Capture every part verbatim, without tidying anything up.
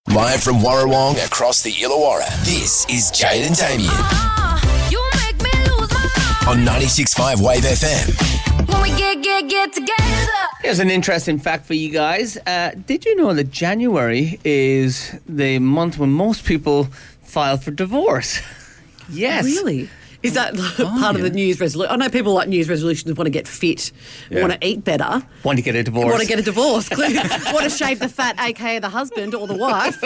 Live from Warrawong across the Illawarra, this is Jade and Damien. Uh, you make me lose my mind. On ninety-six point five Wave F M. When we get, get, get together. Here's an interesting fact for you guys. Uh, did you know that January is the month when most people file for divorce? Yes. Really? Is that Oh, part of yeah. the New Year's resolution? I know people like New Year's resolutions want to get fit, Yeah. want to eat better, Want to get a divorce? want to get a divorce, want to shave the fat, aka the husband or the wife.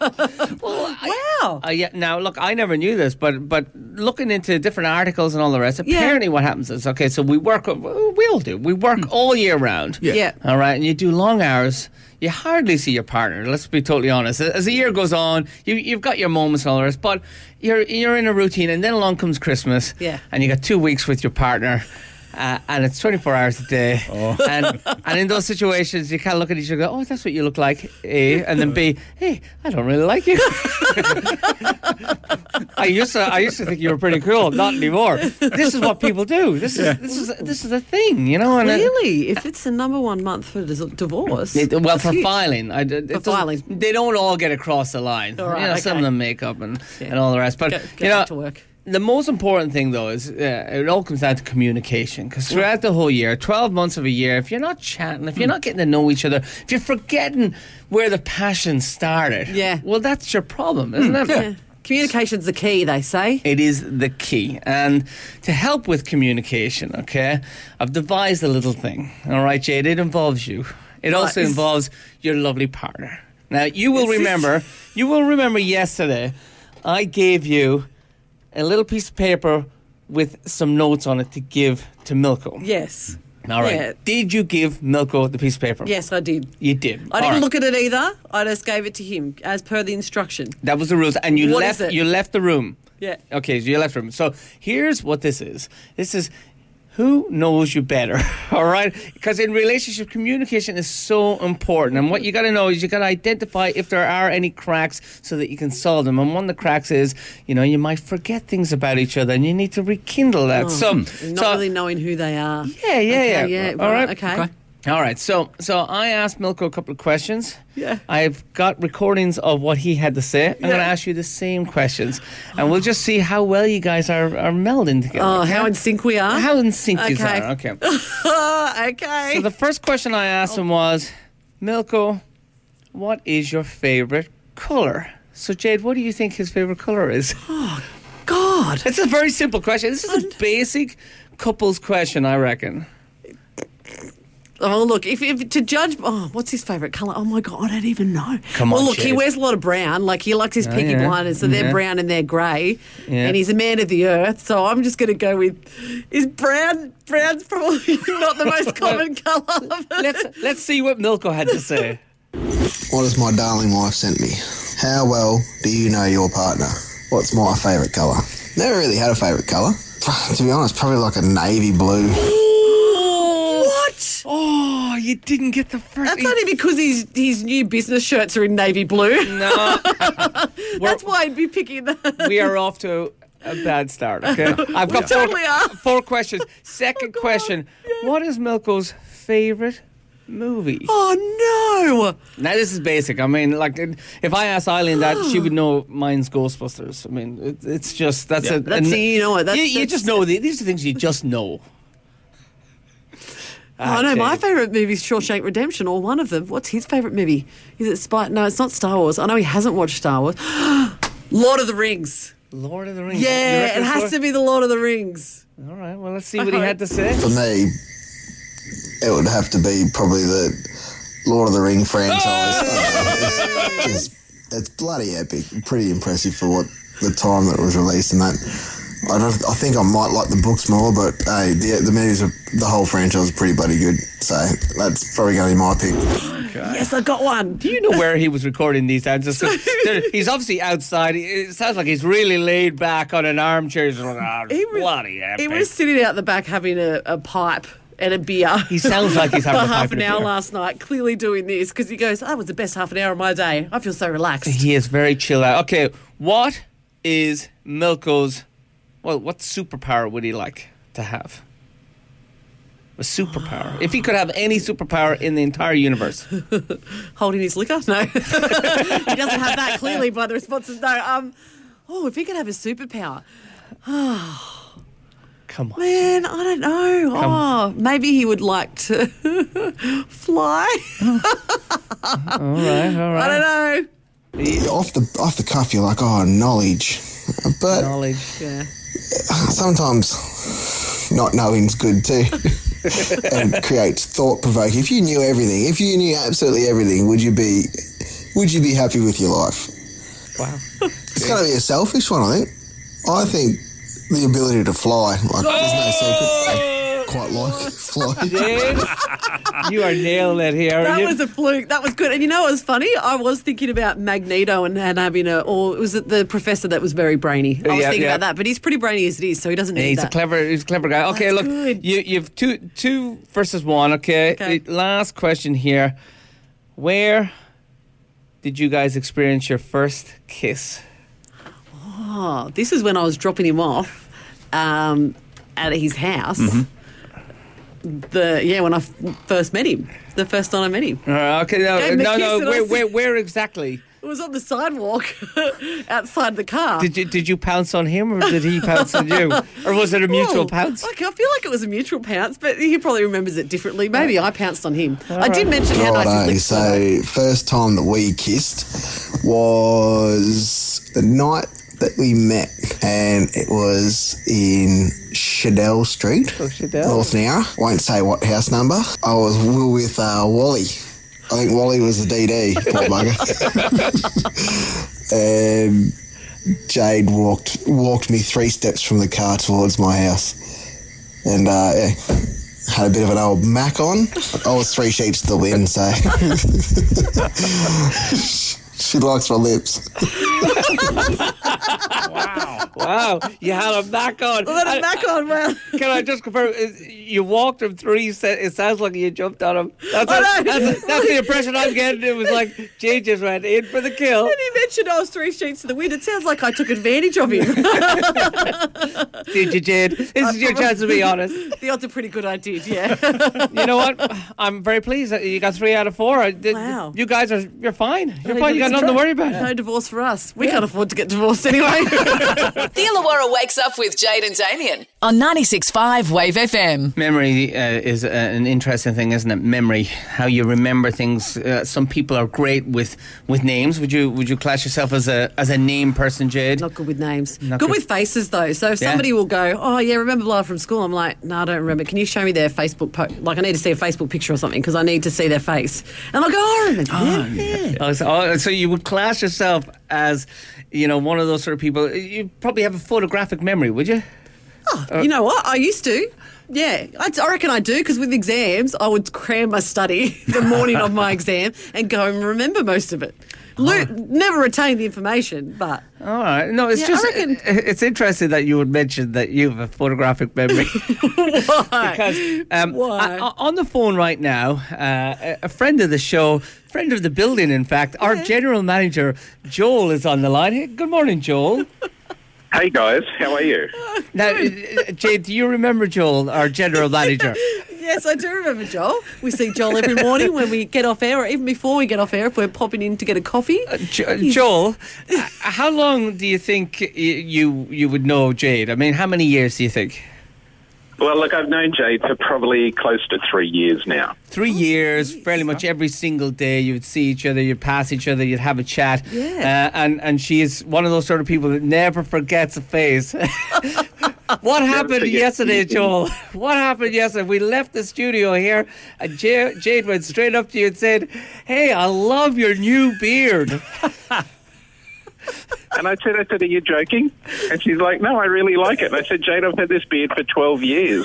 wow. Uh, yeah. Now, look, I never knew this, but but looking into different articles and all the rest, Yeah. apparently what happens is, okay, so we work, we all do, we work all year round. Yeah. Yeah. All right, and you do long hours. You hardly see your partner. Let's be totally honest. As the year goes on, you, you've got your moments and all the rest, but you're you're in a routine, and then along comes Christmas, Yeah. and you got two weeks with your partner. Uh, and it's twenty-four hours a day. Oh. And and in those situations, you kind of look at each other and go, oh, that's what you look like, A. And then B, hey, I don't really like you. I used to I used to think you were pretty cool. Not anymore. This is what people do. This is this is this is a thing, you know. And it- Really? If it's the number one month for dis- divorce? It- well, that's for huge. filing, I, it doesn't- filing. they don't all get across the line. All right, you know, Some okay. of them make up and, Yeah. and all the rest. But Go- go you know, back to work. the most important thing, though, is uh, it all comes down to communication. Because throughout the whole year, twelve months of a year, if you're not chatting, if you're not getting to know each other, if you're forgetting where the passion started, Yeah. well, that's your problem, isn't it? Yeah. Communication's the key, they say. It is the key. And to help with communication, okay, I've devised a little thing. All right, Jade, it involves you. It also is- involves your lovely partner. Now, you will Is this- remember, you will remember yesterday, I gave you a little piece of paper with some notes on it to give to Milko. Yes. All right. Yeah. Did you give Milko the piece of paper? Yes, I did. You did. I All didn't right. look at it either. I just gave it to him as per the instruction. That was the rules. And you What left is it? you left the room. Yeah. Okay, so you left the room. So here's what this is. This is who knows you better, all right? Because in relationship, communication is so important. And what you got to know is you got to identify if there are any cracks so that you can solve them. And one of the cracks is, you know, you might forget things about each other and you need to rekindle that. so, Not so really knowing who they are. yeah, yeah, Okay, yeah. yeah, All right, right. okay. All right, so so I asked Milko a couple of questions. Yeah. I've got recordings of what he had to say. I'm going to ask you the same questions, and we'll just see how well you guys are, are melding together. Oh, okay? how in sync we are. How in sync you Okay. are. Okay. okay. So the first question I asked him was, Milko, what is your favourite colour? So Jade, what do you think his favourite colour is? God. It's a very simple question. This is a basic couples question, I reckon. Oh, look, if, if to judge, oh, what's his favourite colour? Oh, my God, I don't even know. Come well, on, look, he Jade. wears a lot of brown. Like, he likes his Oh, Peaky yeah. Blinders, so they're Yeah. brown and they're grey. Yeah. And he's a man of the earth, so I'm just going to go with, is brown, brown's probably not the most common colour. Let's let's see what Milko had to say. What has my darling wife sent me? How well do you know your partner? What's my favourite colour? Never really had a favourite colour. To be honest, probably like a navy blue. What? Oh, you didn't get the first. That's only because his his new business shirts are in navy blue. No. That's why I'd be picking that. We are off to a bad start, okay? I've got four, totally are. four questions. Second God. question. What is Milko's favourite movie? Oh, no. Now, this is basic. I mean, like, if I asked Eileen that, she would know mine's Ghostbusters. I mean, it, it's just, that's a... That's- a- you know what, that's- you, you that's- just know, the, these are things you just know. I know, my Okay. favourite movie is Shawshank Redemption, or one of them. What's his favourite movie? Is it Spy? No, it's not Star Wars. I know he hasn't watched Star Wars. Lord of the Rings. Lord of the Rings. You Yeah, reckon it has so? to be the Lord of the Rings. All right, well, let's see what he had to say. For me, it would have to be probably the Lord of the Ring franchise. Uh, it's, just, it's bloody epic. Pretty impressive for what the time that it was released and that. I, don't, I think I might like the books more, but hey, the, the movies, are, the whole franchise is pretty bloody good. So that's probably going to be my pick. Yes, I got one. Do you know where he was recording these answers? He's obviously outside. It sounds like he's really laid back on an armchair. He's like, "Ah, He was, bloody epic." he was sitting out the back having a, a pipe and a beer. He sounds like he's having for a pipe half and an a hour beer. last night, clearly doing this because he goes, "That was the best half an hour of my day. I feel so relaxed." He is very chill out. Okay, what is Milko's, well, what superpower would he like to have? a superpower. If he could have any superpower in the entire universe. Holding his liquor? No. He doesn't have that, clearly, by the responses. No. Um, oh, if he could have a superpower. Come on. Man, I don't know. Come oh, maybe he would like to fly. All right, all right. I don't know. Off the off the cuff, you're like, oh, knowledge. But Knowledge. Yeah. sometimes not knowing's good too. And creates thought provoking. If you knew everything, if you knew absolutely everything, would you be would you be happy with your life? Wow. It's gotta be a selfish one, I think. I think the ability to fly, like there's no secret. I quite like flying. Jade, you are nailing it here. That You- was a fluke. That was good. And you know what was funny? I was thinking about Magneto and, and having a, or was it the professor that was very brainy? I was Yeah, thinking yeah. about that. But he's pretty brainy as it is, so he doesn't Yeah, need he's that. a clever, he's a clever guy. Okay, That's look, good. you you've two two versus one. Okay, Okay. Uh, last question here. Where did you guys experience your first kiss? Oh, this is when I was dropping him off um, at his house. Mm-hmm. The yeah, when I f- first met him, the first time I met him, Uh, okay, no, Gave him a no, kiss no. and I Where, said- where, where exactly? it was on the sidewalk outside the car. Did you did you pounce on him or did he pounce on you, or was it a mutual Oh, pounce? Okay, I feel like it was a mutual pounce, but he probably remembers it differently. Maybe I pounced on him. I did mention how nice Righto, his lips were. so first time that we kissed was the night that we met, and it was in Shadell Street, Oh, Shadell. North Nowra. Won't say what house number. I was with uh, Wally. I think Wally was the D D, poor bugger. And Jade walked walked me three steps from the car towards my house, and uh, yeah, had a bit of an old mac on. I was three sheets to the wind, so she likes my lips. Wow, you had him back on. Let him And- back on, well. Can I just confirm? is- You walked him three. Se- it sounds like you jumped on him. That's, I what- know. that's, that's the impression I'm getting. It was like Jade just went in for the kill. And he mentioned I was three sheets to the wind. It sounds like I took advantage of him. Did you, Jade? This is your chance to be honest. The odds are pretty good I did, yeah. You know what? I'm very pleased that you got three out of four. I did- Wow. You guys are. You're fine. You're Very fine. You good got nothing to try. worry about. No divorce for us. We can't afford to get divorced anyway. The Illawarra Wakes Up with Jade and Damien on ninety-six point five Wave F M. Memory uh, is uh, an interesting thing, isn't it? Memory, how you remember things. Uh, some people are great with, with names. Would you would you class yourself as a as a name person, Jade? Not good with names. Not good, good. with faces, though. So if Yeah. somebody will go, oh, yeah, remember blah from school? I'm like, no, I don't remember. Can you show me their Facebook post? Like, I need to see a Facebook picture or something because I need to see their face. And I'll go, oh, I remember. yeah, yeah. Oh, so, oh, so you would class yourself as, you know, one of those sort of people. You probably have a photographic memory, would you? You know what? I used to. Yeah, I, I reckon I do because with exams, I would cram my study the morning of my exam and go and remember most of it. Lo- never retain the information, but All right. No, it's Yeah, just I reckon- it's interesting that you would mention that you have a photographic memory. why? Because um, Why? I- I- on the phone right now, uh, a- a friend of the show, friend of the building, in fact, our general manager, Joel, is on the line. Hey, good morning, Joel. Hey guys, how are you? Now, uh, Jade, do you remember Joel, our general manager? Yes, I do remember Joel. We see Joel every morning when we get off air, or even before we get off air, if we're popping in to get a coffee. Jo- Joel, uh, how long do you think y- you you would know Jade? I mean, how many years do you think? Well, look, I've known Jade for probably close to three years now. Three years, fairly much every single day. You would see each other, you'd pass each other, you'd have a chat. Yeah. Uh, and, and she is one of those sort of people that never forgets a face. What happened forget. yesterday, Joel? What happened yesterday? We left the studio here, and J- Jade went straight up to you and said, "Hey, I love your new beard." And I said, I said, are you joking? And she's like, no, I really like it. And I said, Jade, I've had this beard for twelve years.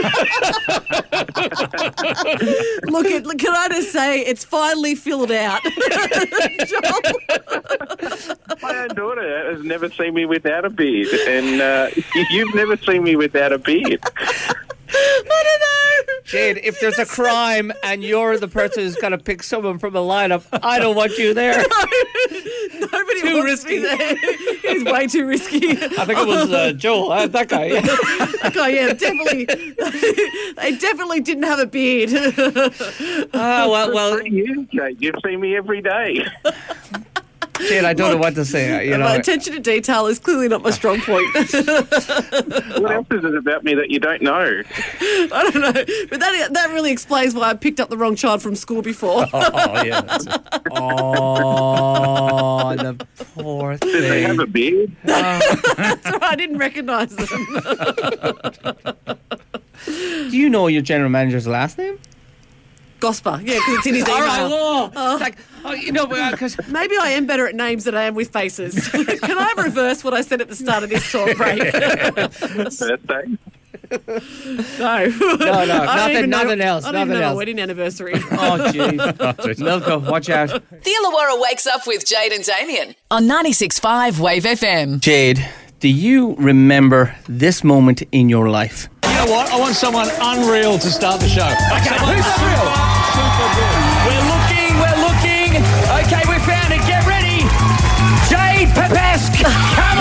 Look, it, look, can I just say, it's finally filled out. Joel. My own daughter has never seen me without a beard. And uh, you've never seen me without a beard. I don't know. Jade, if there's a crime and you're the person who's got to pick someone from a lineup, I don't want you there. Nobody Too wants risky. me there. He's way too risky. I think it was uh, Joel, uh, that guy. Yeah. That guy, yeah, definitely. They definitely didn't have a beard. Ah, well, well, You, Jake, you've seen me every day. Jade, I don't know what to say. You know, My attention to detail is clearly not my strong point. What else is it about me that you don't know? I don't know, but that that really explains why I picked up the wrong child from school before. oh yeah. That's it. Oh, the poor thing. Did they have a beard? That's right, I didn't recognise them. Do you know your general manager's last name? Gosper, yeah, because it's in his email. All right, well, it's like, oh, you know, because Maybe I am better at names than I am with faces. Can I reverse what I said at the start of this talk break? Birthday? No. no, no, I don't nothing, even know- nothing else, I don't nothing even know my else. wedding anniversary. Oh, jeez. Milko, watch out. The Illawarra Wakes Up with Jade and Damien on ninety-six point five Wave F M. Jade, do you remember this moment in your life? You know what? I want someone unreal to start the show. Okay, who's unreal? We're looking, we're looking. Okay, we found it. Get ready. Jade Papesk. Come on.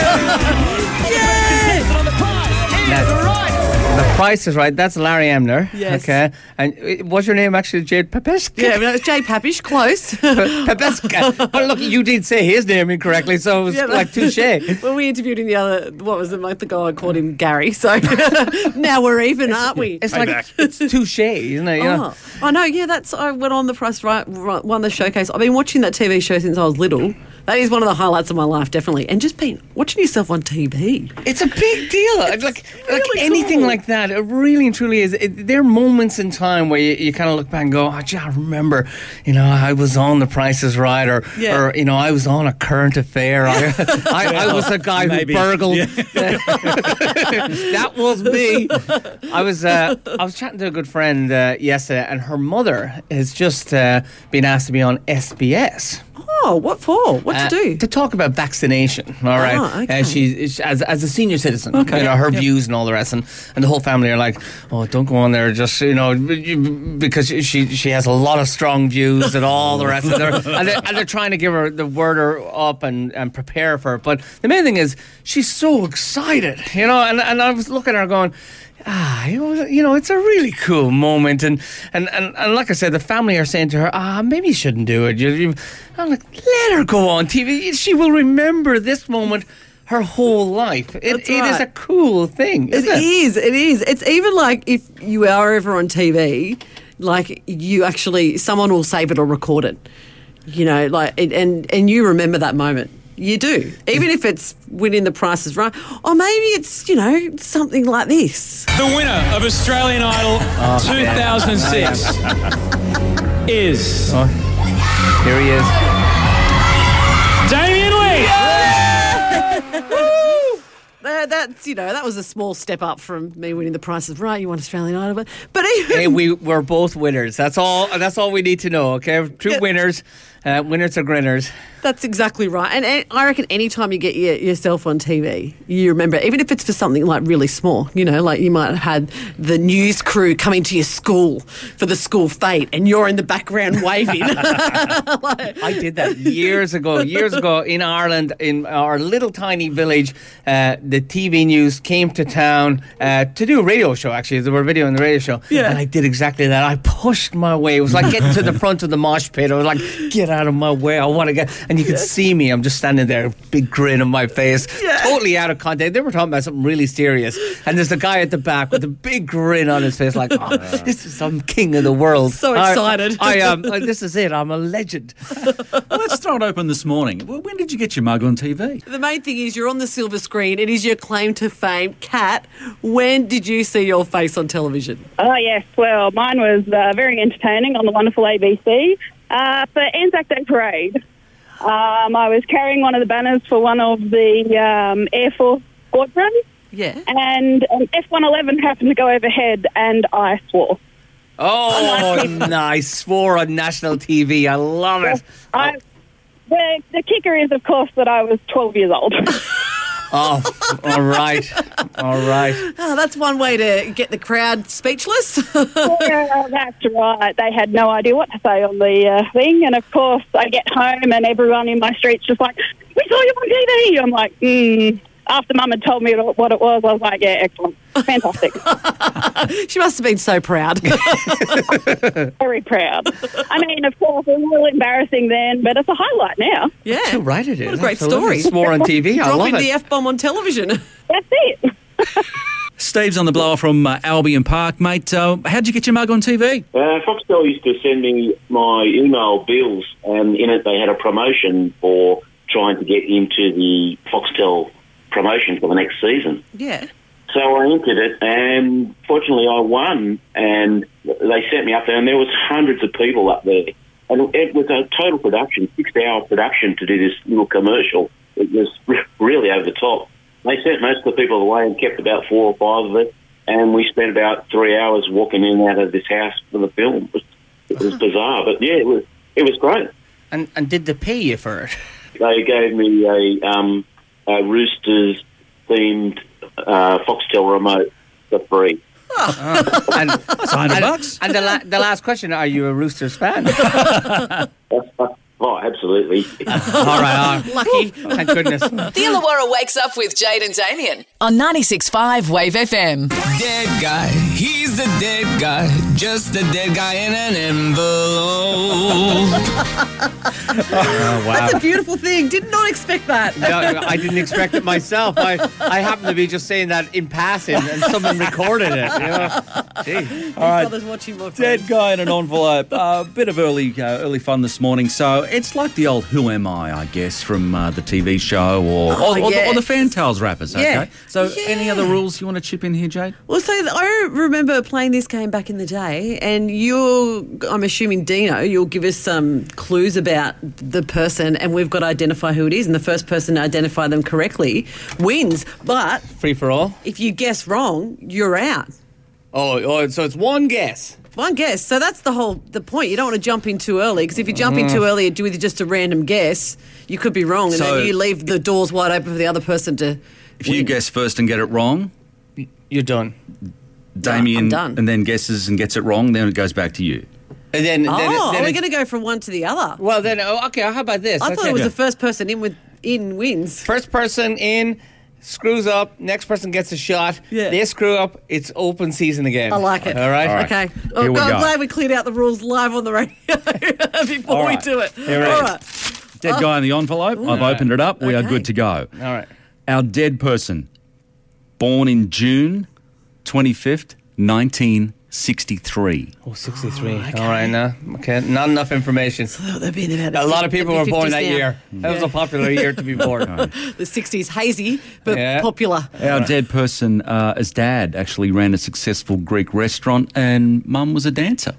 Yeah. On the prize. Now- Is right. The Price is Right. That's Larry Emner. Yes. Okay. And uh, what's your name actually? Jade Papesk? Yeah, but it's Jay Papish, close. Papesk. Well, look, you did say his name incorrectly, so it was Yeah, but- like touche. When we interviewed him the other, what was it, like the guy I called him Gary. So now we're even, aren't we? It's like it's touche, isn't it? You know? Oh, I know. Yeah, that's. I went on the Price Right, right, won the showcase. I've been watching that T V show since I was little. That is one of the highlights of my life, definitely. And just been watching yourself on T V. It's a big deal. Like, like really anything cool. like that, it really and truly is. It, there are moments in time where you, you kind of look back and go, oh, gee, I remember, you know, I was on The Price is Right, or, Yeah. or you know, I was on A Current Affair. I, I, I was a guy Maybe. who burgled. That was me. I was uh, I was chatting to a good friend uh, yesterday, and her mother has just uh, been asked to be on S B S. Oh, what for? What Uh, to do? To talk about vaccination, all right? Ah, okay. Uh, she, she- as, as a senior citizen, Okay. you know, her Yep. views and all the rest. And, and the whole family are like, oh, don't go on there just, you know, you- because she she has a lot of strong views and all the rest. And they're, and, they're, and they're trying to give her, the word her up and, and prepare for it. But the main thing is, she's so excited, you know, and, and I was looking at her going, ah, you know, you know, it's a really cool moment, and, and, and, and like I said, the family are saying to her, ah, maybe you shouldn't do it. You, you, I'm like, let her go on T V. She will remember this moment her whole life. It, That's it is right. a cool thing, It isn't it? is. It is. It's even like if you are ever on T V, like you actually, someone will save it or record it. You know, like it, and and you remember that moment. You do, even if it's winning The Price is Right, or maybe it's, you know, something like this. The winner of Australian Idol two thousand six is Oh, here he is. Damien Lee. Uh, that's, you know, that was a small step up from me winning The Price is Right. You won Australian Idol, but but even Hey, we we're both winners. That's all. That's all we need to know. Okay, true Yeah. winners. Uh, winners are grinners. That's exactly right. And, and I reckon any time you get your, yourself on T V, you remember, even if it's for something like really small, you know, like you might have had the news crew coming to your school for the school fete and you're in the background waving. I did that years ago. Years ago in Ireland, in our little tiny village, uh, the T V news came to town uh, to do a radio show. Actually, they were videoing the radio show, Yeah. and I did exactly that. I pushed my way. It was like getting to the front of the mosh pit. I was like, "Get out of my way! I want to get." And you could see me. I'm just standing there, big grin on my face, Yeah. totally out of context. They were talking about something really serious, and there's a guy at the back with a big grin on his face, like, "Oh, this is some king of the world." So I- excited. I am. Um, this is it. I'm a legend. Let's throw it open this morning. Well, when did you get your mug on T V? The main thing is you're on the silver screen. It is your claim to fame. Kat, when did you see your face on television? Oh, yes. Well, mine was uh, very entertaining on the wonderful A B C. Uh, for Anzac Day Parade, um, I was carrying one of the banners for one of the um, Air Force squadrons, Yeah. and an F one eleven happened to go overhead, and I swore. Oh, nice. Swore on national T V. I love it. I, the, the kicker is, of course, that I was twelve years old. Oh, all right. All right. Oh, that's one way to get the crowd speechless. Yeah, that's right. They had no idea what to say on the uh, thing. And, of course, I get home and everyone in my street's just like, we saw you on T V. I'm like, mm. After Mum had told me what it was, I was like, yeah, excellent. Fantastic. She must have been so proud. Very proud. I mean, of course, it was a little embarrassing then, but it's a highlight now. Yeah. You're right, it is. What a great Absolutely. story. Swore on T V. I love Dropping it. the F-bomb on television. That's it. Steve's on the blower from uh, Albion Park, mate. Uh, how'd you get your mug on T V? Uh, Foxtel used to send me my email bills, and in it they had a promotion for trying to get into the Foxtel promotion for the next season. Yeah. So I entered it, and fortunately I won, and they sent me up there, and there was hundreds of people up there. And it was a total production, six-hour production to do this little commercial. It was really over the top. They sent most of the people away and kept about four or five of us, and we spent about three hours walking in and out of this house for the film. It was, it was bizarre, but yeah, it was it was great. And and did they pay you for it? They gave me a, um, a Roosters themed uh, Foxtel remote for free. Oh. And, Sign and, bucks. and the, la- the last question: are you a Roosters fan? Oh, absolutely. All right, oh, Lucky. thank goodness. The Illawarra Wakes Up with Jade and Damien on ninety-six point five Wave F M. Dead guy, he's the dead guy, just a dead guy in an envelope. Oh, wow. That's a beautiful thing. Did not expect that. No, I didn't expect it myself. I, I happened to be just saying that in passing, and someone recorded it. You know? Gee. All right. Brothers watching my Dead friends. guy in an envelope. A uh, bit of early uh, early fun this morning. So it's like the old Who Am I, I guess, from uh, the T V show or, Oh, or, or, yeah. the, or the Fantails rappers, okay? Yeah. So Yeah. any other rules you want to chip in here, Jade? Well, so I remember playing this game back in the day, and you're, I'm assuming, Dino, you'll give us some clues about the person, and we've got to identify who it is, and the first person to identify them correctly wins. But Free for all? if you guess wrong, you're out. Oh, oh, so it's one guess. One guess. So that's the whole the point. You don't want to jump in too early, because if you jump in too early with just a random guess, you could be wrong, and So- then you leave the doors wide open for the other person to. If you guess first and get it wrong, You're done. Damien I'm done. and then guesses and gets it wrong, then it goes back to you. And then, Oh, then, are then we it- going to go from one to the other? well, then, oh, okay, how about this? I thought Okay. it was the first person in with in wins. First person in screws up, next person gets a shot. Yeah. They screw up, it's open season again. I like it. All right? All right. Okay. Oh, Here we I'm go. glad we cleared out the rules live on the radio before All we right. do it. Here it All is. right. Dead guy in the envelope. I've opened it up. We are Okay. good to go. All right. Our dead person, born in June twenty-fifth, nineteen sixty-three. Oh, sixty-three. All right, now. Okay, not enough information. They've been about A lot of people the were born that fifties now. year. That was a popular year to be born. The sixties, hazy but Yeah. popular. Our dead person, uh, his dad actually ran a successful Greek restaurant, and mum was a dancer.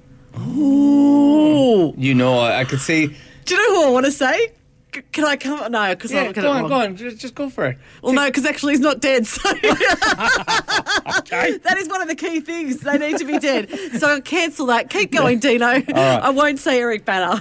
Ooh. You know, I, I could see. Do you know who I want to say? C- Can I come? No, because Yeah, I'm go going on, to. go on. Just, just go for it. Well, no, because actually he's not dead. So that is one of the key things. They need to be dead. So I'll cancel that. Keep going, Dino. I won't say Eric Banner.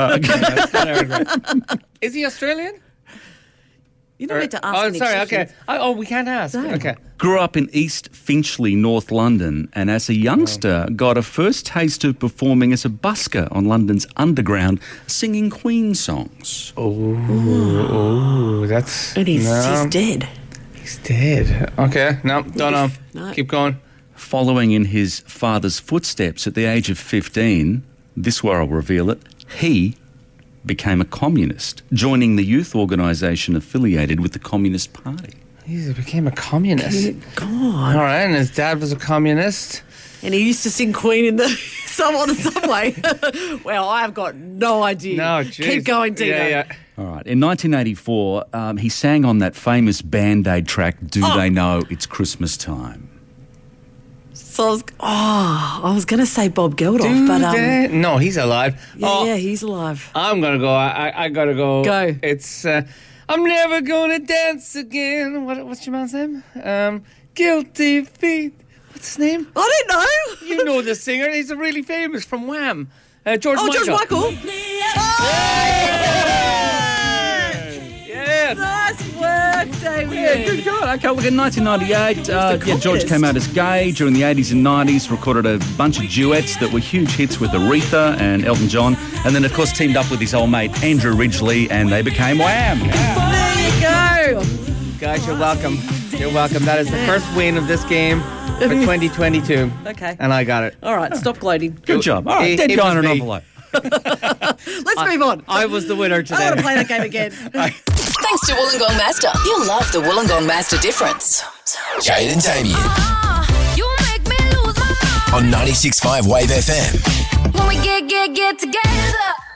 Is he Australian? You don't Or- need to ask oh, any sorry. questions. Okay. I, oh, we can't ask. No. Okay. Grew up in East Finchley, North London, and as a youngster got a first taste of performing as a busker on London's Underground, singing Queen songs. Oh, that's. And he's, no, he's dead. He's dead. Okay. No, don't know. No. Keep going. Following in his father's footsteps at the age of fifteen, this where I'll reveal it, he became a communist, joining the youth organisation affiliated with the Communist Party. He became a communist. God. All right, and his dad was a communist. And he used to sing Queen in the some on the subway. Well, I've got no idea. No, geez. Keep going, Dino. Yeah, yeah. All right. In nineteen eighty-four, um, he sang on that famous Band-Aid track, Do Oh. They Know It's Christmas Time? So I was, oh, I was going to say Bob Geldof, Do but um, they- no, he's alive. yeah, oh, yeah, he's alive. I'm gonna go. I, I, I gotta go. Go. It's. Uh, I'm never gonna dance again. What, what's your man's name? Um, Guilty Feet. What's his name? I don't know. You know the singer. He's a really famous from Wham. Uh, George Oh, Michael. George Michael. Yes. Nice work, Damien. good God. Okay, look, in nineteen ninety-eight, uh, yeah, George came out as gay. During the eighties and nineties, recorded a bunch of duets that were huge hits with Aretha and Elton John. And then, of course, teamed up with his old mate, Andrew Ridgeley, and they became Wham! There you go. Guys, you're welcome. You're welcome. That is the first win of this game for twenty twenty-two. Okay. And I got it. All right, stop gloating. Good job. All right, It- dead it guy was in an me. envelope. Let's move on. I was the winner today. I want to play that game again. Thanks to Wollongong Master. You'll love the Wollongong Master difference. Jade and Damien Uh, you make me lose my mind. on ninety-six point five Wave F M. When we get, get, get together.